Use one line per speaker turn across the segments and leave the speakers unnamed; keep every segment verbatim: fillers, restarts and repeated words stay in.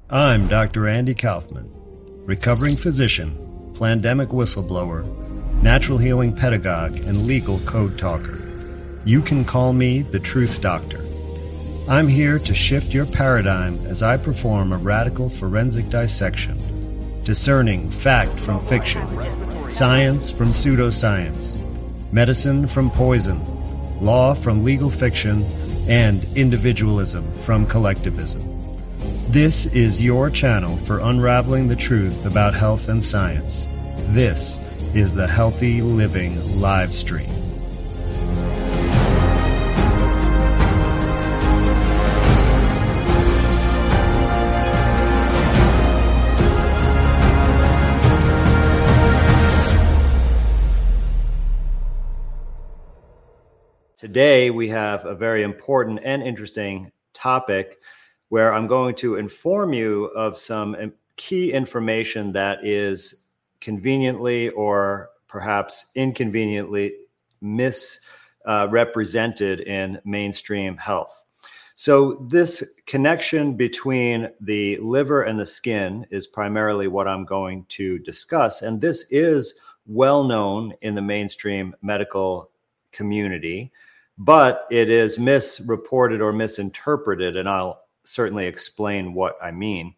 I'm Doctor Andy Kaufman, recovering physician, plandemic whistleblower, natural healing pedagogue, and legal code talker. You can call me the Truth Doctor. I'm here to shift your paradigm as I perform a radical forensic dissection, discerning fact from fiction, science from pseudoscience, medicine from poison, law from legal fiction, and individualism from collectivism. This is your channel for unraveling the truth about health and science. This is the Healthy Living live stream. Today we have a very important and interesting topic where I'm going to inform you of some key information that is conveniently or perhaps inconveniently misrepresented uh, in mainstream health. So this connection between the liver and the skin is primarily what I'm going to discuss. And this is well known in the mainstream medical community, but it is misreported or misinterpreted, and I'll certainly explain what I mean.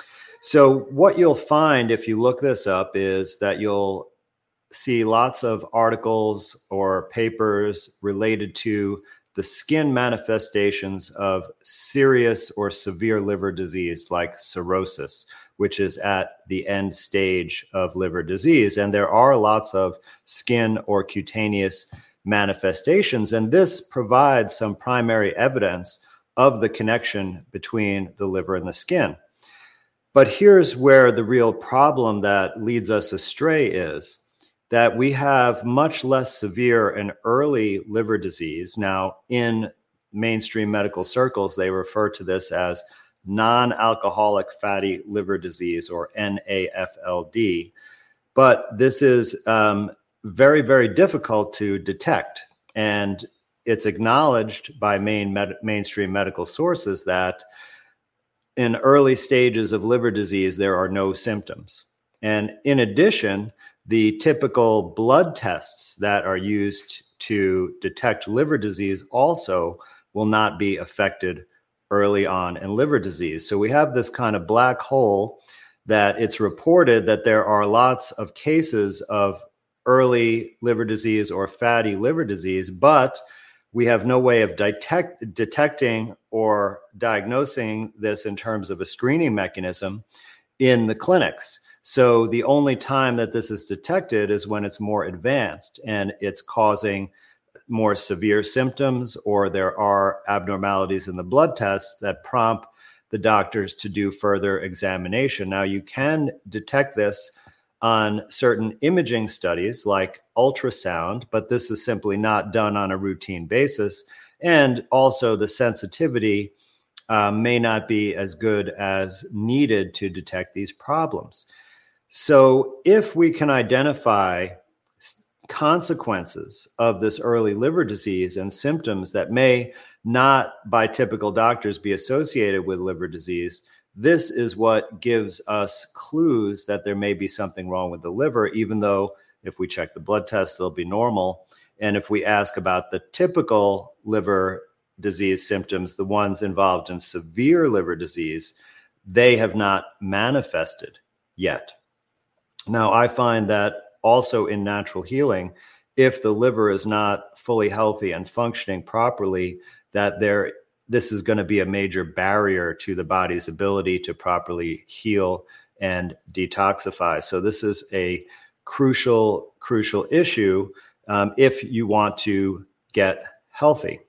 So what you'll find if you look this up is that you'll see lots of articles or papers related to the skin manifestations of serious or severe liver disease like cirrhosis, which is at the end stage of liver disease. And there are lots of skin or cutaneous manifestations, and this provides some primary evidence of the connection between the liver and the skin. But here's where the real problem that leads us astray is that we have much less severe and early liver disease. Now, in mainstream medical circles, they refer to this as non-alcoholic fatty liver disease, or N A F L D. But this is um, very, very difficult to detect. And it's acknowledged by main med- mainstream medical sources that in early stages of liver disease, there are no symptoms. And in addition, the typical blood tests that are used to detect liver disease also will not be affected early on in liver disease. So we have this kind of black hole that it's reported that there are lots of cases of early liver disease or fatty liver disease, but we have no way of detect, detecting or diagnosing this in terms of a screening mechanism in the clinics. So the only time that this is detected is when it's more advanced and it's causing more severe symptoms, or there are abnormalities in the blood tests that prompt the doctors to do further examination. Now, you can detect this on certain imaging studies like ultrasound, but this is simply not done on a routine basis. And also the sensitivity uh, may not be as good as needed to detect these problems. So if we can identify consequences of this early liver disease and symptoms that may not by typical doctors be associated with liver disease, this is what gives us clues that there may be something wrong with the liver, even though if we check the blood tests, they'll be normal. And if we ask about the typical liver disease symptoms, the ones involved in severe liver disease, they have not manifested yet. Now, I find that also in natural healing, if the liver is not fully healthy and functioning properly, that there this is going to be a major barrier to the body's ability to properly heal and detoxify. So this is a crucial, crucial issue um, if you want to get healthy.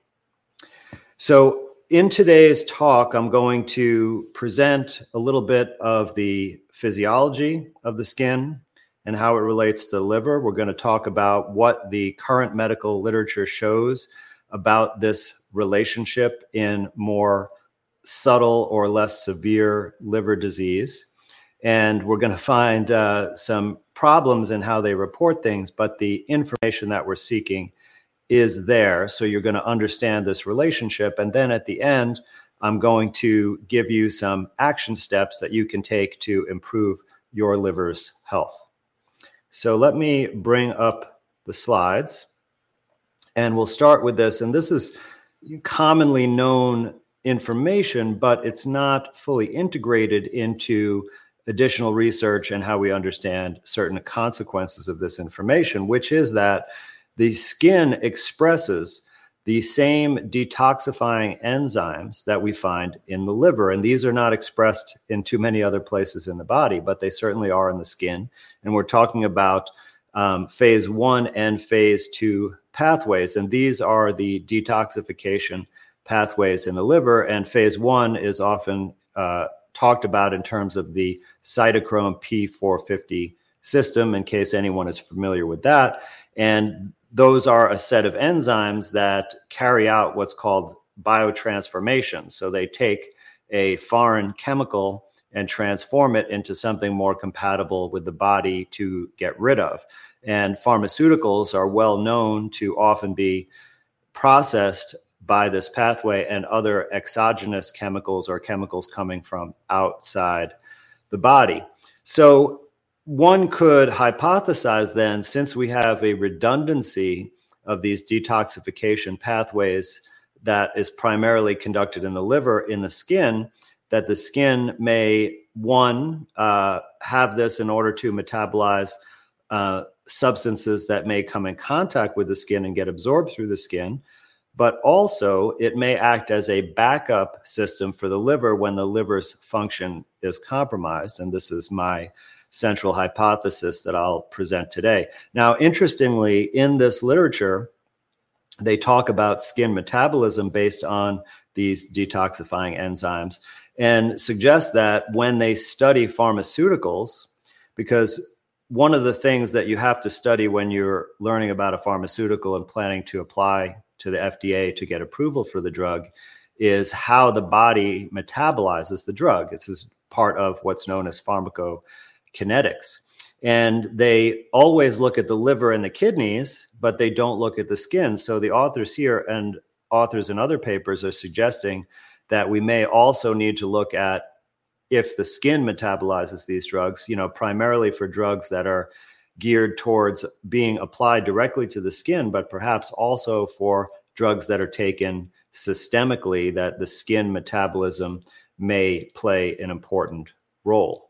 So in today's talk, I'm going to present a little bit of the physiology of the skin and how it relates to the liver. We're going to talk about what the current medical literature shows about this relationship in more subtle or less severe liver disease. And we're going to find uh, some problems in how they report things, but the information that we're seeking is there. So you're going to understand this relationship. And then at the end, I'm going to give you some action steps that you can take to improve your liver's health. So let me bring up the slides, and we'll start with this. And this is commonly known information, but it's not fully integrated into additional research and how we understand certain consequences of this information, which is that the skin expresses the same detoxifying enzymes that we find in the liver. And these are not expressed in too many other places in the body, but they certainly are in the skin. And we're talking about um, phase one and phase two pathways. And these are the detoxification pathways in the liver. And phase one is often uh, talked about in terms of the cytochrome P four fifty system, in case anyone is familiar with that. And those are a set of enzymes that carry out what's called biotransformation. So they take a foreign chemical and transform it into something more compatible with the body to get rid of. And pharmaceuticals are well known to often be processed by this pathway and other exogenous chemicals or chemicals coming from outside the body. So one could hypothesize then, since we have a redundancy of these detoxification pathways that is primarily conducted in the liver, in the skin, that the skin may, one, uh, have this in order to metabolize uh, substances that may come in contact with the skin and get absorbed through the skin, but also it may act as a backup system for the liver when the liver's function is compromised. And this is my central hypothesis that I'll present today. Now, interestingly, in this literature, they talk about skin metabolism based on these detoxifying enzymes and suggest that when they study pharmaceuticals, because one of the things that you have to study when you're learning about a pharmaceutical and planning to apply to the F D A to get approval for the drug is how the body metabolizes the drug. This is part of what's known as pharmacokinetics. And they always look at the liver and the kidneys, but they don't look at the skin. So the authors here and authors in other papers are suggesting that we may also need to look at if the skin metabolizes these drugs, you know, primarily for drugs that are geared towards being applied directly to the skin, but perhaps also for drugs that are taken systemically, that the skin metabolism may play an important role.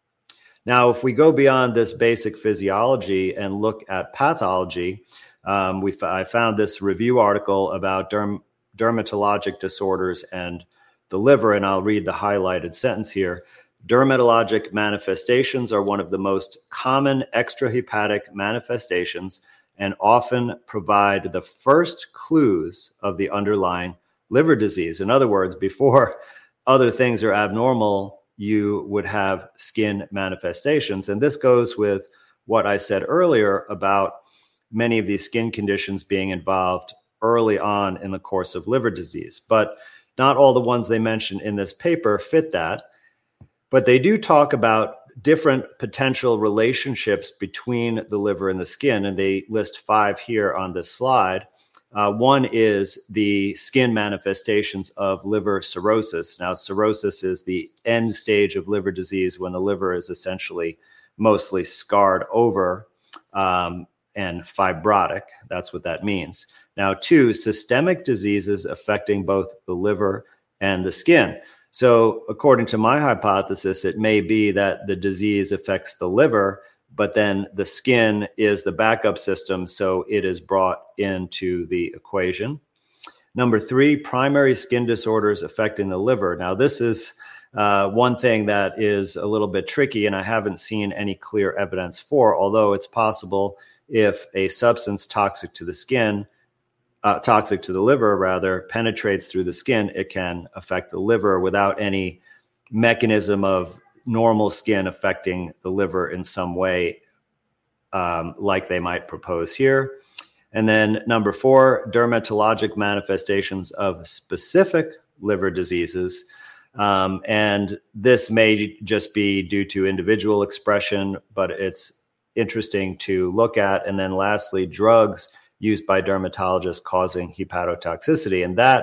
Now, if we go beyond this basic physiology and look at pathology, um, we I found this review article about derm dermatologic disorders and the liver, and I'll read the highlighted sentence here. Dermatologic manifestations are one of the most common extrahepatic manifestations and often provide the first clues of the underlying liver disease. In other words, before other things are abnormal, you would have skin manifestations. And this goes with what I said earlier about many of these skin conditions being involved early on in the course of liver disease. But not all the ones they mention in this paper fit that. But they do talk about different potential relationships between the liver and the skin, and they list five here on this slide. Uh, one is the skin manifestations of liver cirrhosis. Now, cirrhosis is the end stage of liver disease when the liver is essentially mostly scarred over um, and fibrotic. That's what that means. Now, two, systemic diseases affecting both the liver and the skin. So according to my hypothesis, it may be that the disease affects the liver, but then the skin is the backup system, so it is brought into the equation. Number three, primary skin disorders affecting the liver. Now, this is uh, one thing that is a little bit tricky, and I haven't seen any clear evidence for, although it's possible if a substance toxic to the skin, uh, toxic to the liver, rather, penetrates through the skin, it can affect the liver without any mechanism of normal skin affecting the liver in some way, um, like they might propose here. And then number four, dermatologic manifestations of specific liver diseases. Um, and this may just be due to individual expression, but it's interesting to look at. And then lastly, drugs used by dermatologists causing hepatotoxicity. And that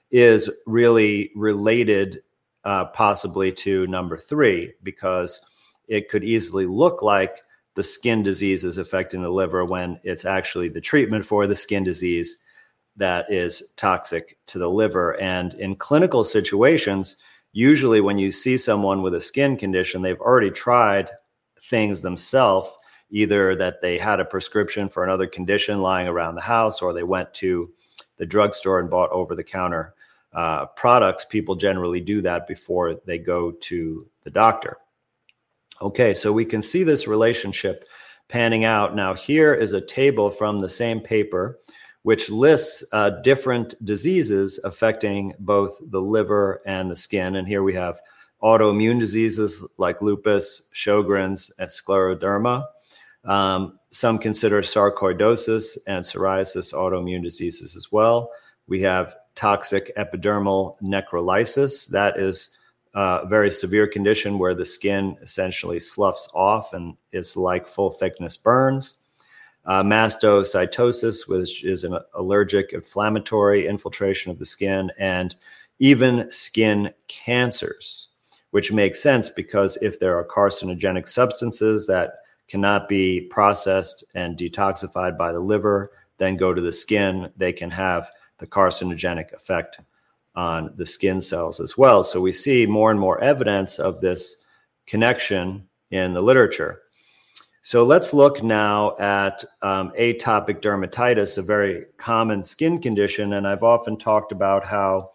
is really related uh, possibly to number three, because it could easily look like the skin disease is affecting the liver when it's actually the treatment for the skin disease that is toxic to the liver. And in clinical situations, usually when you see someone with a skin condition, they've already tried things themselves, either that they had a prescription for another condition lying around the house, or they went to the drugstore and bought over-the-counter uh, products. People generally do that before they go to the doctor. Okay, so we can see this relationship panning out. Now, here is a table from the same paper which lists uh, different diseases affecting both the liver and the skin. And here we have autoimmune diseases like lupus, Sjogren's, and scleroderma. Um, some consider sarcoidosis and psoriasis autoimmune diseases as well. We have toxic epidermal necrolysis. That is a very severe condition where the skin essentially sloughs off and is like full thickness burns. Uh, mastocytosis, which is an allergic inflammatory infiltration of the skin, and even skin cancers, which makes sense because if there are carcinogenic substances that cannot be processed and detoxified by the liver, then go to the skin, they can have the carcinogenic effect on the skin cells as well. So we see more and more evidence of this connection in the literature. So let's look now at um, atopic dermatitis, a very common skin condition. And I've often talked about how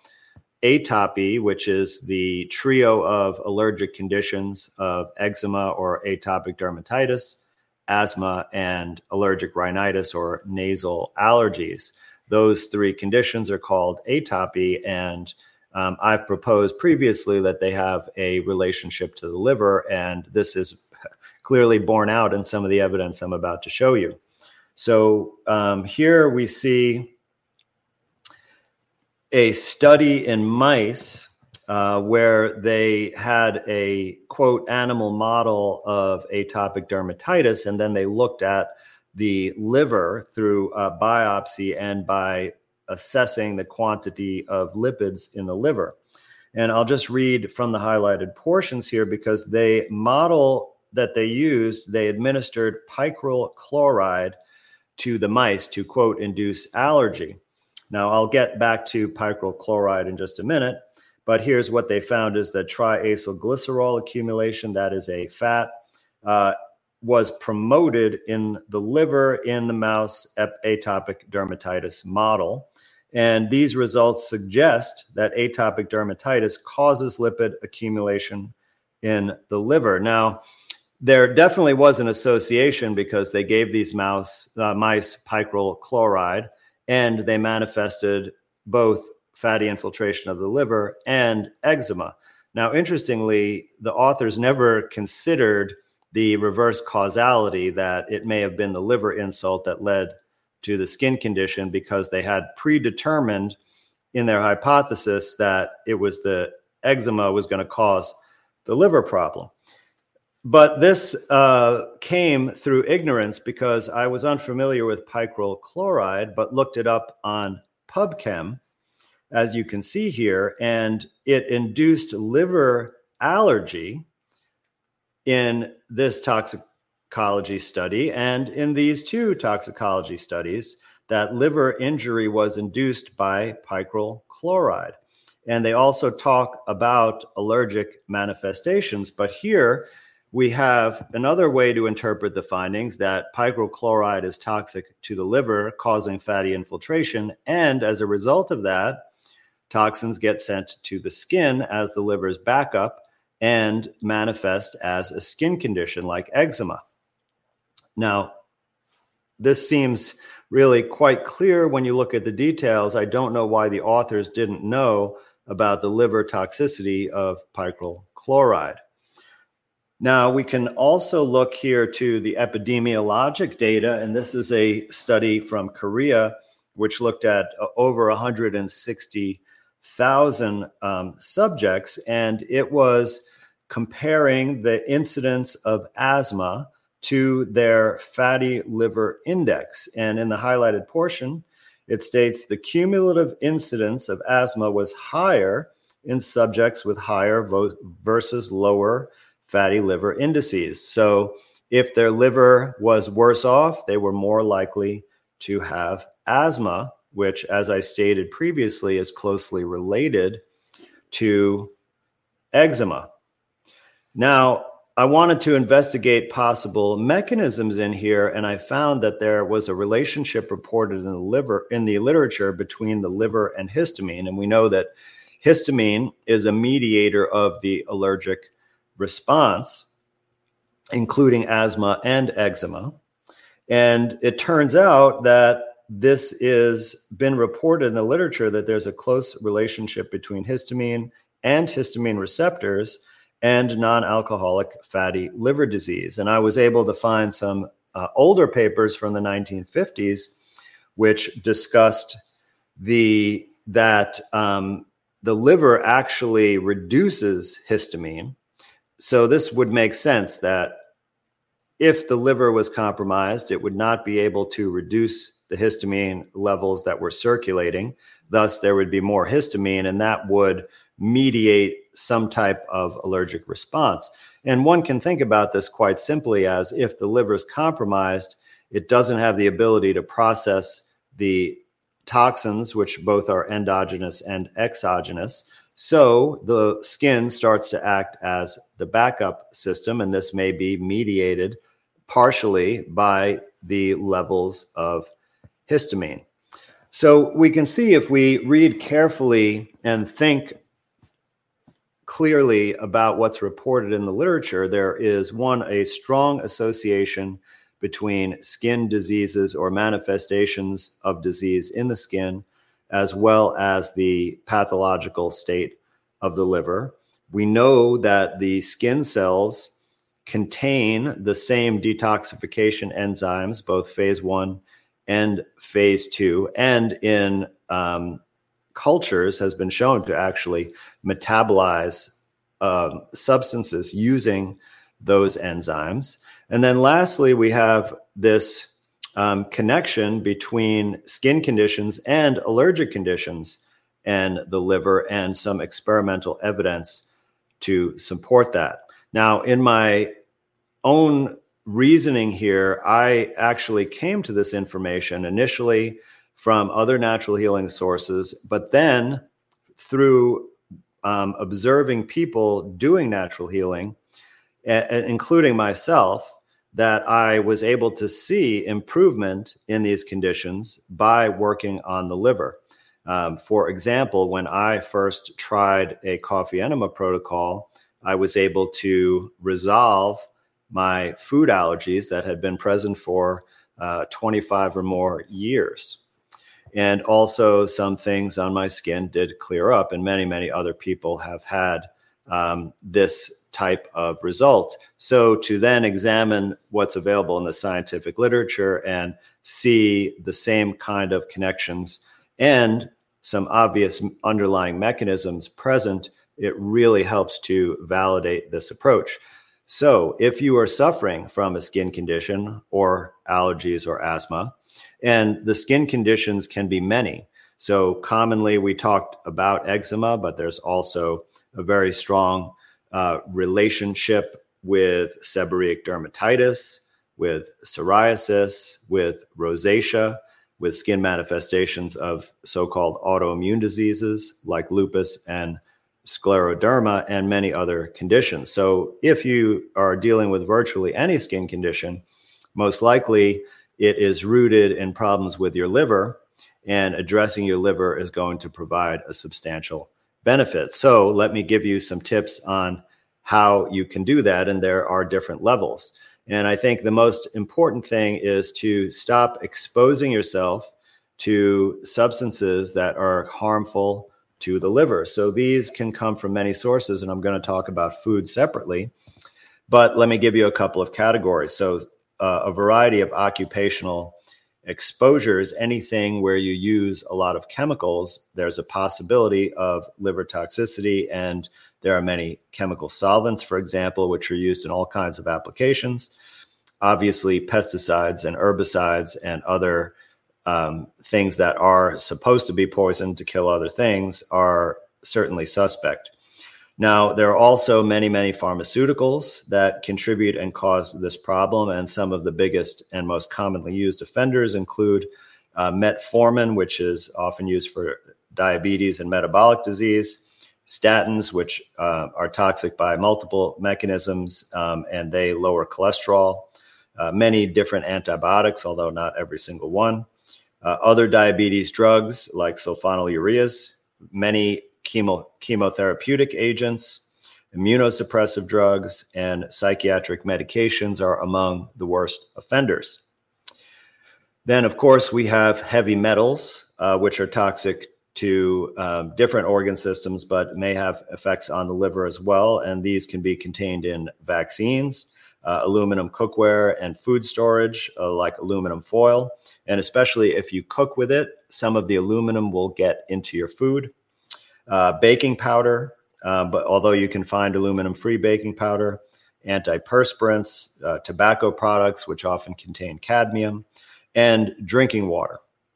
atopy, which is the trio of allergic conditions of eczema or atopic dermatitis, asthma, and allergic rhinitis or nasal allergies, those three conditions are called atopy. And um, I've proposed previously that they have a relationship to the liver, and this is clearly borne out in some of the evidence I'm about to show you. So um, here we see a study in mice uh, where they had a, quote, animal model of atopic dermatitis, and then they looked at the liver through a biopsy and by assessing the quantity of lipids in the liver. And I'll just read from the highlighted portions here because they model that they used, they administered picryl chloride to the mice to, quote, induce allergy. Now, I'll get back to picryl chloride in just a minute, but here's what they found is that triacylglycerol accumulation, that is a fat, uh, was promoted in the liver in the mouse atopic dermatitis model. And these results suggest that atopic dermatitis causes lipid accumulation in the liver. Now, there definitely was an association because they gave these mouse, uh, mice picryl chloride, and they manifested both fatty infiltration of the liver and eczema. Now, interestingly, the authors never considered the reverse causality that it may have been the liver insult that led to the skin condition, because they had predetermined in their hypothesis that it was the eczema was going to cause the liver problem. But this uh, came through ignorance because I was unfamiliar with picryl chloride, but looked it up on PubChem, as you can see here, and it induced liver allergy in this toxicology study and in these two toxicology studies, that liver injury was induced by picryl chloride. And they also talk about allergic manifestations, but here we have another way to interpret the findings, that picryl chloride is toxic to the liver, causing fatty infiltration. And as a result of that, toxins get sent to the skin as the liver's backup and manifest as a skin condition like eczema. Now, this seems really quite clear when you look at the details. I don't know why the authors didn't know about the liver toxicity of picryl chloride. Now, we can also look here to the epidemiologic data, and this is a study from Korea, which looked at over one hundred sixty thousand um, subjects, and it was comparing the incidence of asthma to their fatty liver index. And in the highlighted portion, it states the cumulative incidence of asthma was higher in subjects with higher vo- versus lower fatty liver indices. So if their liver was worse off, they were more likely to have asthma, which, as I stated previously, is closely related to eczema. Now, I wanted to investigate possible mechanisms in here, and I found that there was a relationship reported in the liver in the literature between the liver and histamine. And we know that histamine is a mediator of the allergic response, including asthma and eczema. And it turns out that this has been reported in the literature that there's a close relationship between histamine and histamine receptors and non-alcoholic fatty liver disease. And I was able to find some uh, older papers from the nineteen fifties, which discussed the that um, the liver actually reduces histamine. So this would make sense that if the liver was compromised, it would not be able to reduce the histamine levels that were circulating. Thus, there would be more histamine, and that would mediate some type of allergic response. And one can think about this quite simply as if the liver is compromised, it doesn't have the ability to process the toxins, which both are endogenous and exogenous. So the skin starts to act as the backup system, and this may be mediated partially by the levels of histamine. So we can see, if we read carefully and think clearly about what's reported in the literature, there is, one, a strong association between skin diseases or manifestations of disease in the skin, as well as the pathological state of the liver. We know that the skin cells contain the same detoxification enzymes, both phase one and phase two, and in um, cultures has been shown to actually metabolize um, substances using those enzymes. And then lastly, we have this um, connection between skin conditions and allergic conditions and the liver, and some experimental evidence to support that. Now, in my own reasoning here, I actually came to this information initially from other natural healing sources, but then through um, observing people doing natural healing, a- including myself, that I was able to see improvement in these conditions by working on the liver. Um, for example, when I first tried a coffee enema protocol, I was able to resolve my food allergies that had been present for uh, twenty-five or more years. And also some things on my skin did clear up, and many, many other people have had um, this type of result. So to then examine what's available in the scientific literature and see the same kind of connections and some obvious underlying mechanisms present, it really helps to validate this approach. So if you are suffering from a skin condition or allergies or asthma, and the skin conditions can be many. So commonly we talked about eczema, but there's also a very strong uh, relationship with seborrheic dermatitis, with psoriasis, with rosacea, with skin manifestations of so-called autoimmune diseases like lupus and scleroderma, and many other conditions. So if you are dealing with virtually any skin condition, most likely it is rooted in problems with your liver, and addressing your liver is going to provide a substantial benefit. So let me give you some tips on how you can do that, and there are different levels. And I think the most important thing is to stop exposing yourself to substances that are harmful to the liver. So these can come from many sources, and I'm going to talk about food separately. But let me give you a couple of categories. So uh, a variety of occupational exposures, anything where you use a lot of chemicals, there's a possibility of liver toxicity. And there are many chemical solvents, for example, which are used in all kinds of applications. Obviously, pesticides and herbicides and other um, things that are supposed to be poison to kill other things are certainly suspect. Now, there are also many, many pharmaceuticals that contribute and cause this problem. And some of the biggest and most commonly used offenders include uh, metformin, which is often used for diabetes and metabolic disease, statins, which uh, are toxic by multiple mechanisms, um, and they lower cholesterol, uh, many different antibiotics, although not every single one, uh, other diabetes drugs like sulfonylureas, many chemo, chemotherapeutic agents, immunosuppressive drugs, and psychiatric medications are among the worst offenders. Then, of course, we have heavy metals, uh, which are toxic to um, different organ systems, but may have effects on the liver as well. And these can be contained in vaccines, uh, aluminum cookware, and food storage, uh, like aluminum foil. And especially if you cook with it, some of the aluminum will get into your food. Uh, baking powder, uh, but although you can find aluminum-free baking powder, antiperspirants, uh, tobacco products, which often contain cadmium, and drinking water.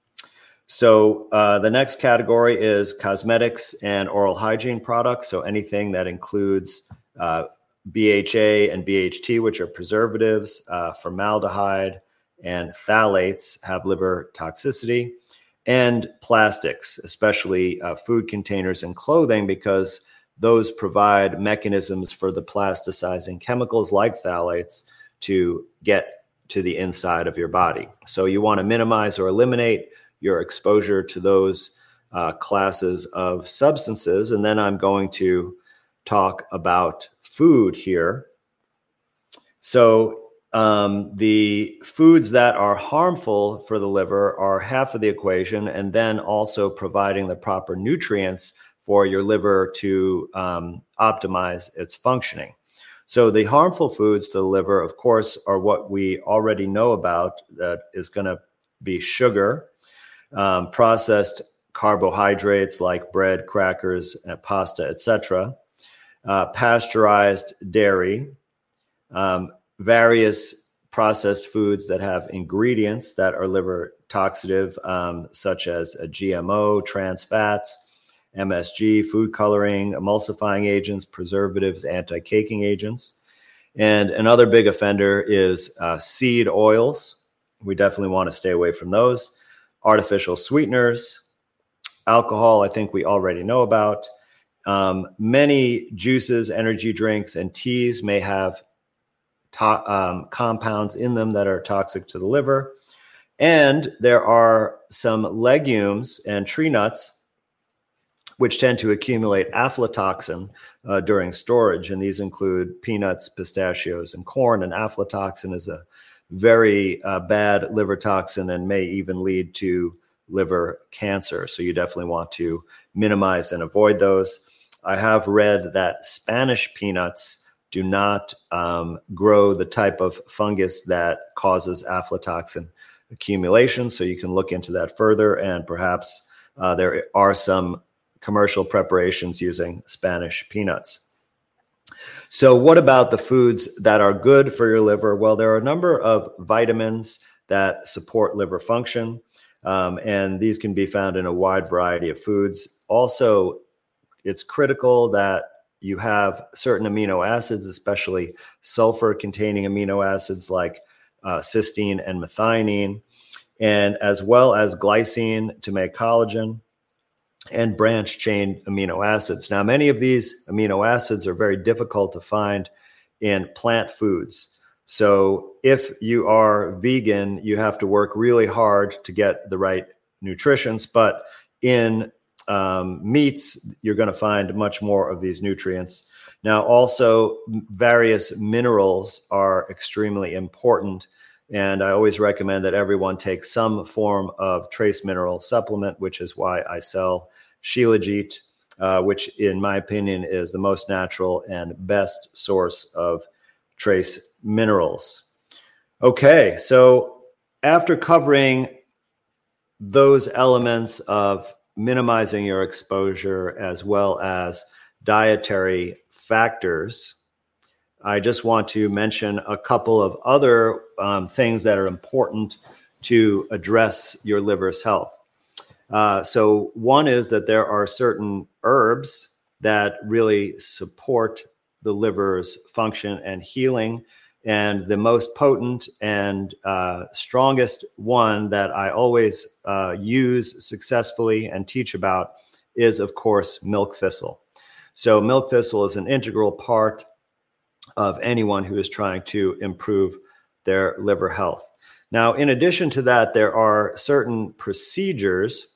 So uh, the next category is cosmetics and oral hygiene products. So anything that includes uh, B H A and B H T, which are preservatives, uh, formaldehyde, and phthalates have liver toxicity. And plastics, especially uh, food containers and clothing, because those provide mechanisms for the plasticizing chemicals like phthalates to get to the inside of your body. So you want to minimize or eliminate your exposure to those uh, classes of substances. And then I'm going to talk about food here. So um, the foods that are harmful for the liver are half of the equation, and then also providing the proper nutrients for your liver to um, optimize its functioning. So the harmful foods to the liver, of course, are what we already know about. That is going to be sugar, um, processed carbohydrates like bread, crackers, uh, pasta, et cetera, uh, pasteurized dairy, um, various processed foods that have ingredients that are liver toxicative, um, such as a G M O, trans fats, M S G, food coloring, emulsifying agents, preservatives, anti-caking agents. And another big offender is uh, seed oils. We definitely want to stay away from those. Artificial sweeteners, alcohol, I think we already know about. Um, many juices, energy drinks, and teas may have to- um, compounds in them that are toxic to the liver. And there are some legumes and tree nuts which tend to accumulate aflatoxin uh, during storage. And these include peanuts, pistachios, and corn. And aflatoxin is a very uh, bad liver toxin and may even lead to liver cancer. So you definitely want to minimize and avoid those. I have read that Spanish peanuts do not um, grow the type of fungus that causes aflatoxin accumulation. So you can look into that further, and perhaps uh, there are some commercial preparations using Spanish peanuts. So what about the foods that are good for your liver? Well, there are a number of vitamins that support liver function, um, and these can be found in a wide variety of foods. Also, it's critical that you have certain amino acids, especially sulfur-containing amino acids like uh, cysteine and methionine, and as well as glycine to make collagen, and branch-chain amino acids. Now, many of these amino acids are very difficult to find in plant foods. So if you are vegan, you have to work really hard to get the right nutrients, but in um, meats, you're going to find much more of these nutrients. Now, also, various minerals are extremely important, and I always recommend that everyone take some form of trace mineral supplement, which is why I sell Shilajit, uh, which in my opinion is the most natural and best source of trace minerals. Okay, so after covering those elements of minimizing your exposure as well as dietary factors, I just want to mention a couple of other um, things that are important to address your liver's health. Uh, so one is that there are certain herbs that really support the liver's function and healing. And the most potent and uh, strongest one that I always uh, use successfully and teach about is, of course, milk thistle. So milk thistle is an integral part of anyone who is trying to improve their liver health. Now, in addition to that, there are certain procedures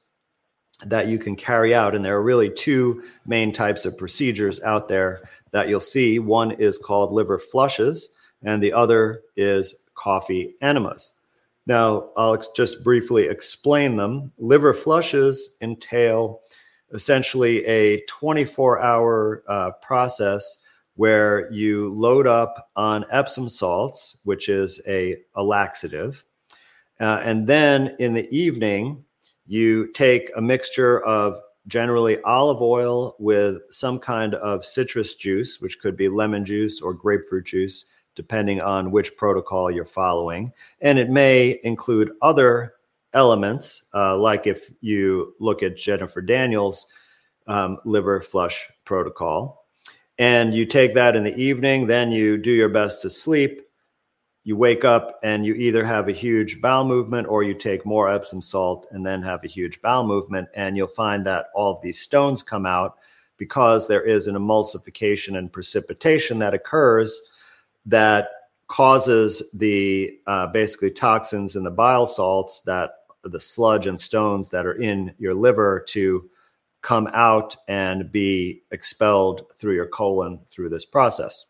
that you can carry out, and there are really two main types of procedures out there that you'll see. One is called liver flushes, and the other is coffee enemas. Now, I'll ex- just briefly explain them. Liver flushes entail essentially a twenty-four hour uh, process where you load up on Epsom salts, which is a, a laxative. Uh, and then in the evening, you take a mixture of generally olive oil with some kind of citrus juice, which could be lemon juice or grapefruit juice, depending on which protocol you're following. And it may include other elements, uh, like if you look at Jennifer Daniels' um, liver flush protocol. And you take that in the evening, then you do your best to sleep. You wake up and you either have a huge bowel movement or you take more Epsom salt and then have a huge bowel movement. And you'll find that all of these stones come out because there is an emulsification and precipitation that occurs that causes the uh, basically toxins in the bile salts, that the sludge and stones that are in your liver, to come out and be expelled through your colon through this process.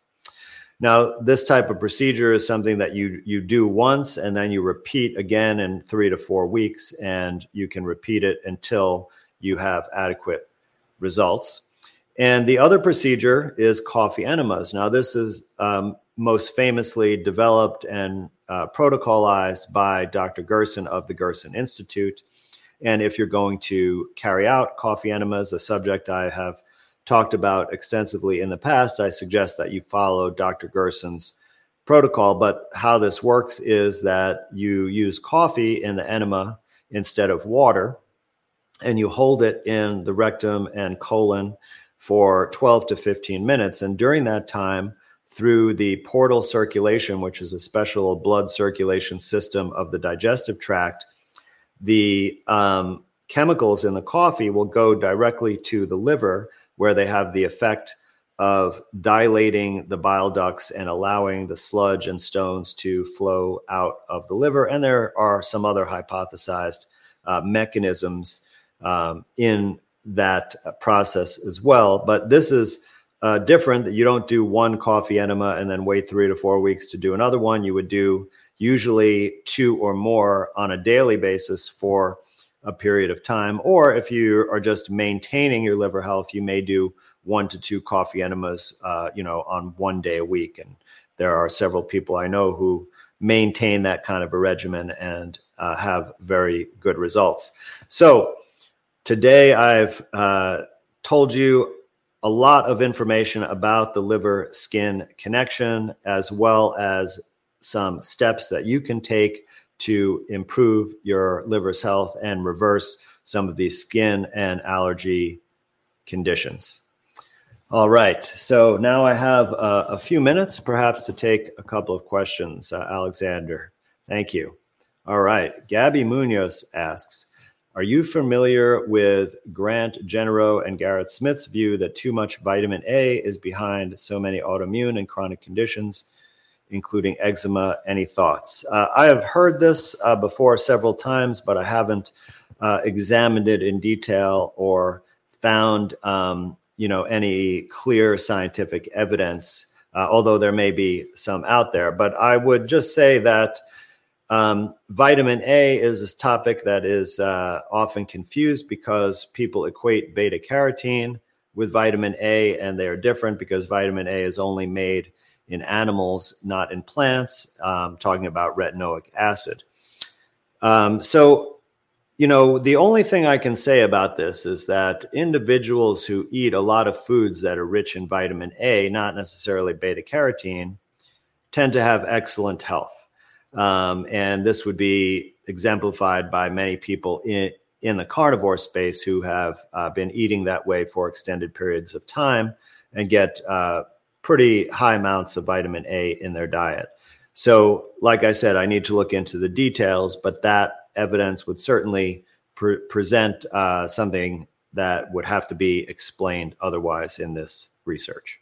Now, this type of procedure is something that you you do once and then you repeat again in three to four weeks, and you can repeat it until you have adequate results. And the other procedure is coffee enemas. Now, this is um, most famously developed and uh, protocolized by Doctor Gerson of the Gerson Institute. And if you're going to carry out coffee enemas, a subject I have talked about extensively in the past, I suggest that you follow Doctor Gerson's protocol. But how this works is that you use coffee in the enema instead of water, and you hold it in the rectum and colon for twelve to fifteen minutes. And during that time, through the portal circulation, which is a special blood circulation system of the digestive tract, the um, chemicals in the coffee will go directly to the liver, where they have the effect of dilating the bile ducts and allowing the sludge and stones to flow out of the liver. And there are some other hypothesized uh, mechanisms um, in that process as well. But this is uh, different, that you don't do one coffee enema and then wait three to four weeks to do another one. You would do usually two or more on a daily basis for a period of time. Or if you are just maintaining your liver health, you may do one to two coffee enemas, uh, you know, on one day a week. And there are several people I know who maintain that kind of a regimen and uh, have very good results. So today I've uh, told you a lot of information about the liver-skin connection, as well as some steps that you can take to improve your liver's health and reverse some of these skin and allergy conditions. All right, so now I have uh, a few minutes perhaps to take a couple of questions. Uh, Alexander, thank you. All right, Gabby Munoz asks, are you familiar with Grant Genero and Garrett Smith's view that too much vitamin A is behind so many autoimmune and chronic conditions, including eczema? Any thoughts? Uh, I have heard this uh, before several times, but I haven't uh, examined it in detail or found um, you know, any clear scientific evidence, uh, although there may be some out there. But I would just say that um, vitamin A is a topic that is uh, often confused because people equate beta carotene with vitamin A, and they are different because vitamin A is only made in animals, not in plants, um, talking about retinoic acid. Um, so, you know, the only thing I can say about this is that individuals who eat a lot of foods that are rich in vitamin A, not necessarily beta carotene, tend to have excellent health. Um, and this would be exemplified by many people in, in the carnivore space who have uh, been eating that way for extended periods of time and get uh, pretty high amounts of vitamin A in their diet. So, like I said, I need to look into the details, but that evidence would certainly pre- present uh, something that would have to be explained otherwise in this research.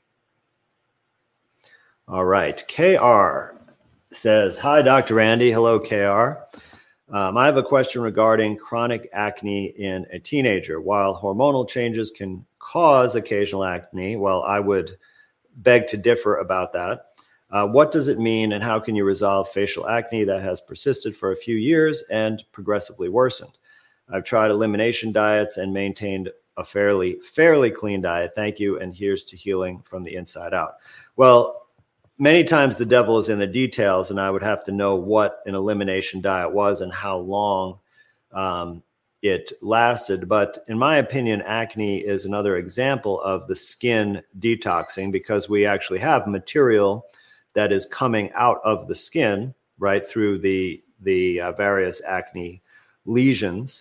All right. K R says, hi, Doctor Andy. Hello, K R. Um, I have a question regarding chronic acne in a teenager. While hormonal changes can cause occasional acne, well, I would beg to differ about that. Uh, what does it mean, and how can you resolve facial acne that has persisted for a few years and progressively worsened? I've tried elimination diets and maintained a fairly, fairly clean diet. Thank you, and here's to healing from the inside out. Well, many times the devil is in the details, and I would have to know what an elimination diet was and how long um, it lasted. But in my opinion, acne is another example of the skin detoxing, because we actually have material that is coming out of the skin, right, through the, the uh, various acne lesions.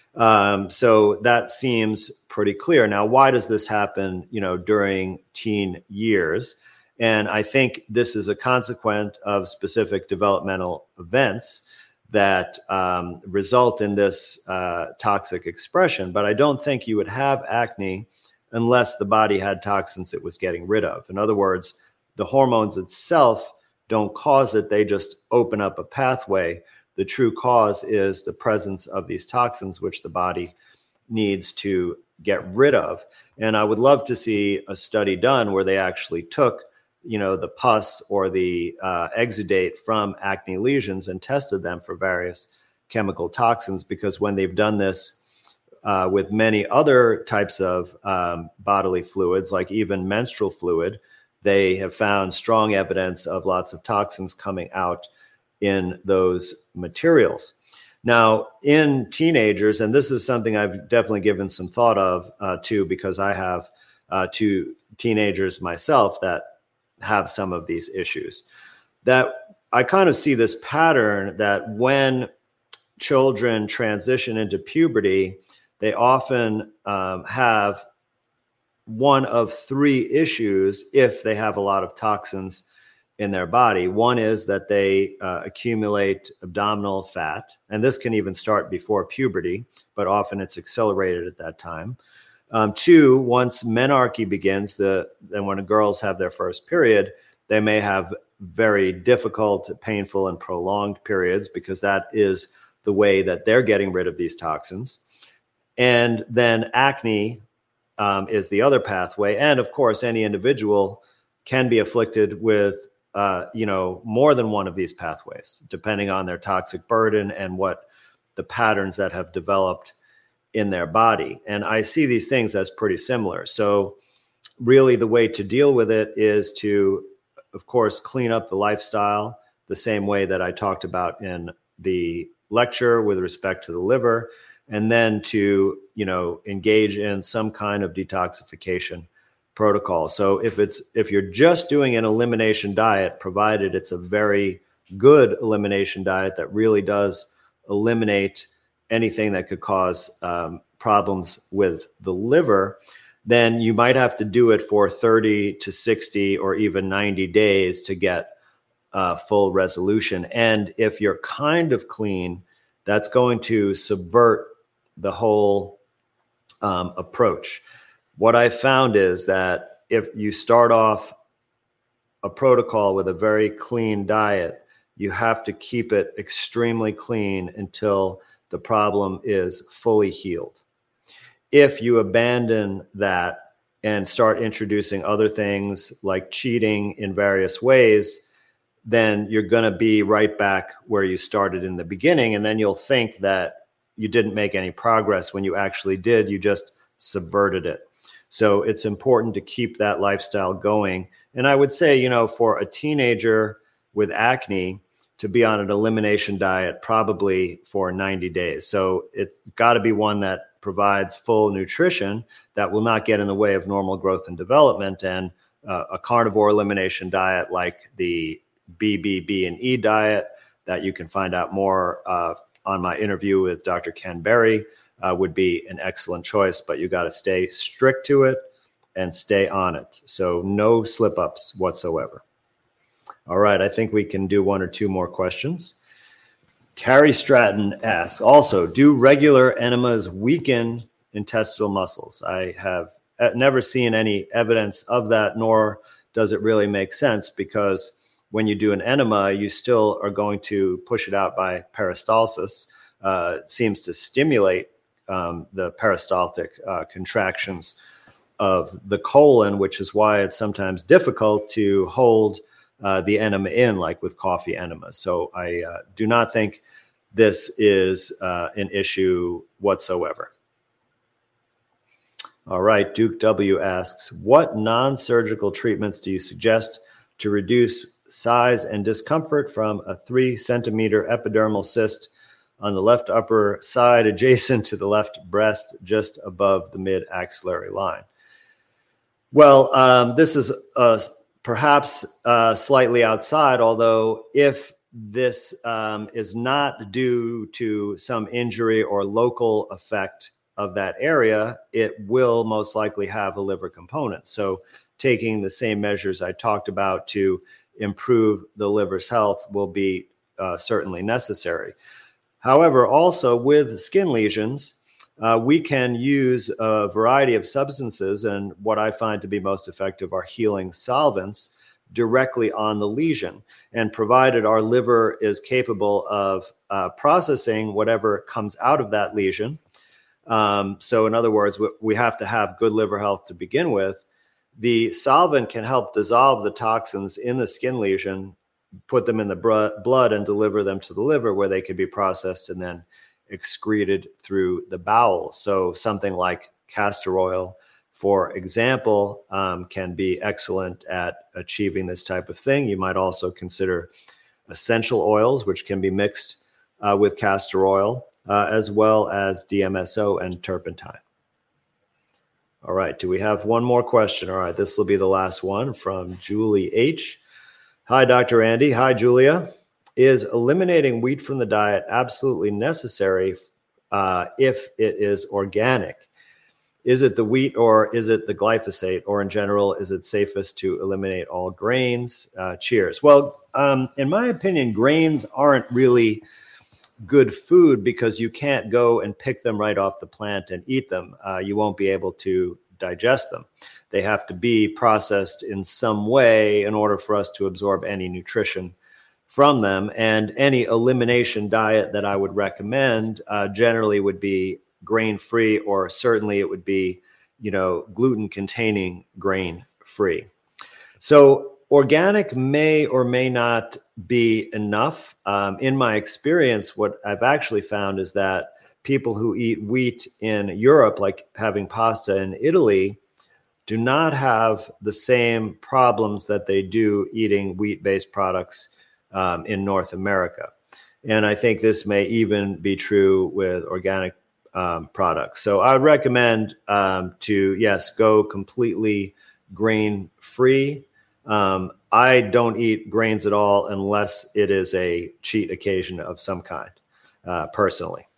Um, so that seems pretty clear. Now, why does this happen, you know, during teen years? And I think this is a consequence of specific developmental events that um, result in this uh, toxic expression. But I don't think you would have acne unless the body had toxins it was getting rid of. In other words, the hormones itself don't cause it. They just open up a pathway. The true cause is the presence of these toxins, which the body needs to get rid of. And I would love to see a study done where they actually took, you know, the pus or the uh, exudate from acne lesions and tested them for various chemical toxins, because when they've done this uh, with many other types of um, bodily fluids, like even menstrual fluid, they have found strong evidence of lots of toxins coming out in those materials. Now, in teenagers, and this is something I've definitely given some thought of uh, too, because I have uh, two teenagers myself that have some of these issues, that I kind of see this pattern that when children transition into puberty, they often um, have one of three issues if they have a lot of toxins in their body. One is that they uh, accumulate abdominal fat, and this can even start before puberty, but often it's accelerated at that time. Um, two, once menarche begins, the then when girls have their first period, they may have very difficult, painful, and prolonged periods, because that is the way that they're getting rid of these toxins. And then acne um, is the other pathway. And of course, any individual can be afflicted with uh, you know, more than one of these pathways, depending on their toxic burden and what the patterns that have developed in their body. And I see these things as pretty similar. So really the way to deal with it is to, of course, clean up the lifestyle the same way that I talked about in the lecture with respect to the liver, and then to, you know, engage in some kind of detoxification protocol. So if it's if you're just doing an elimination diet, provided it's a very good elimination diet that really does eliminate anything that could cause um, problems with the liver, then you might have to do it for thirty to sixty or even ninety days to get uh, full resolution. And if you're kind of clean, that's going to subvert the whole um, approach. What I found is that if you start off a protocol with a very clean diet, you have to keep it extremely clean until the problem is fully healed. If you abandon that and start introducing other things like cheating in various ways, then you're going to be right back where you started in the beginning. And then you'll think that you didn't make any progress when you actually did. You just subverted it. So it's important to keep that lifestyle going. And I would say, you know, for a teenager with acne to be on an elimination diet probably for ninety days. So it's got to be one that provides full nutrition that will not get in the way of normal growth and development. And uh, a carnivore elimination diet like the B B B and E diet that you can find out more uh, on my interview with Doctor Ken Berry uh, would be an excellent choice, but you got to stay strict to it and stay on it. So no slip ups whatsoever. All right, I think we can do one or two more questions. Carrie Stratton asks, also, do regular enemas weaken intestinal muscles? I have never seen any evidence of that, nor does it really make sense, because when you do an enema, you still are going to push it out by peristalsis. Uh, it seems to stimulate um, the peristaltic uh, contractions of the colon, which is why it's sometimes difficult to hold uh, the enema in, like with coffee enemas. So I uh, do not think this is uh, an issue whatsoever. All right, Duke W asks, what non-surgical treatments do you suggest to reduce size and discomfort from a three centimeter epidermal cyst on the left upper side adjacent to the left breast just above the mid-axillary line? Well, um, this is uh, perhaps uh, slightly outside, although if this um, is not due to some injury or local effect of that area, it will most likely have a liver component. So taking the same measures I talked about to improve the liver's health will be uh, certainly necessary. However, also with skin lesions, uh, we can use a variety of substances, and what I find to be most effective are healing solvents directly on the lesion. And provided our liver is capable of uh, processing whatever comes out of that lesion, um, so in other words, we, we have to have good liver health to begin with, the solvent can help dissolve the toxins in the skin lesion, put them in the br- blood and deliver them to the liver, where they can be processed and then excreted through the bowel. So something like castor oil, for example, um, can be excellent at achieving this type of thing. You might also consider essential oils, which can be mixed uh, with castor oil, uh, as well as D M S O and turpentine. All right, do we have one more question? All right, this will be the last one from Julie H. Hi, Doctor Andy. Hi, Julia. Is eliminating wheat from the diet absolutely necessary uh, if it is organic? Is it the wheat or is it the glyphosate? Or in general, is it safest to eliminate all grains? Uh, cheers. Well, um, in my opinion, grains aren't really good food because you can't go and pick them right off the plant and eat them. Uh, you won't be able to digest them. They have to be processed in some way in order for us to absorb any nutrition from them. And any elimination diet that I would recommend uh, generally would be grain-free, or certainly it would be, you know, gluten-containing grain-free. So organic may or may not be enough. Um, in my experience, what I've actually found is that people who eat wheat in Europe, like having pasta in Italy, do not have the same problems that they do eating wheat-based products um, in North America. And I think this may even be true with organic um, products. So I would recommend um, to, yes, go completely grain-free. Um, I don't eat grains at all unless it is a cheat occasion of some kind, uh, personally.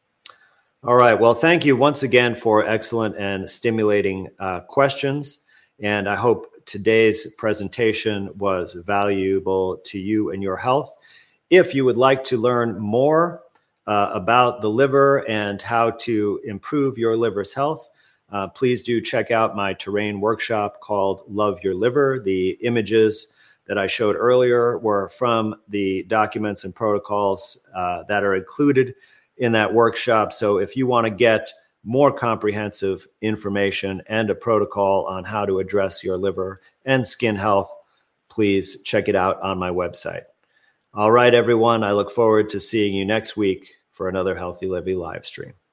All right. Well, thank you once again for excellent and stimulating uh, questions. And I hope today's presentation was valuable to you and your health. If you would like to learn more uh, about the liver and how to improve your liver's health, Uh, please do check out my terrain workshop called Love Your Liver. The images that I showed earlier were from the documents and protocols uh, that are included in that workshop. So if you want to get more comprehensive information and a protocol on how to address your liver and skin health, please check it out on my website. All right, everyone. I look forward to seeing you next week for another Healthy Living live stream.